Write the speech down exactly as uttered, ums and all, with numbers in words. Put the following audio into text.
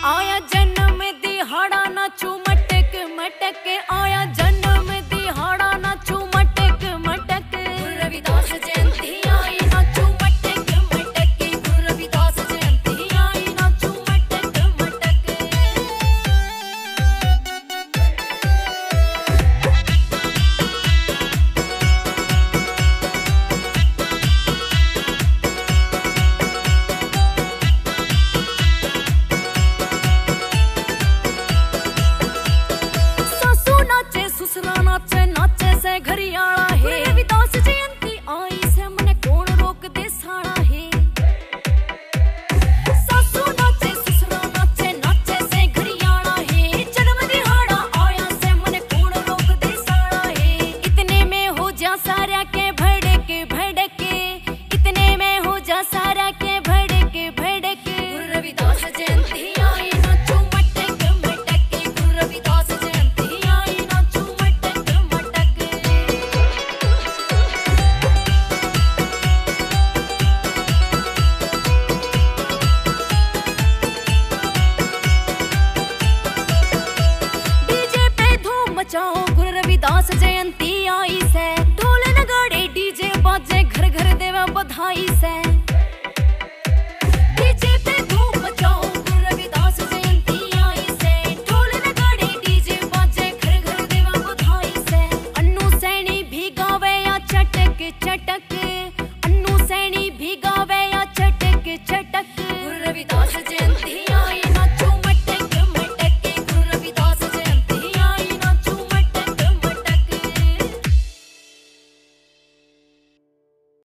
आया जन्म दिहाड़ा नाचू मटक मटक, आया जन्म दिहाड़ा नाचू मटक मटक। गुरु रविदास जयंती आई नाचू मटक मटक, गुरु रविदास जयंती आई नाचू मटक मटक। ससुरा नाचे नाचे से घरियाला है, रविदास जयंती आई से मने कौन रोक दे साड़ा है। सासू नाचे ससुरा नाचे नाचे से घरियाला है, जन्म दिहाड़ा आया से मने कौन रोक दे साड़ा है। इतने में हो जा सारा के भड़के भड़के, इतने में हो जा सारा के भड़के भड़के। गुरु रविदास जयंती आई नाचू मटक मटक, गुरु रविदास जयंती आई नाचू मटक मटक। डीजे पे धूम मचाओ, गुरु रविदास जयंती आई से। ढोल नगाड़े डीजे बाजे, घर घर देवा बधाई से।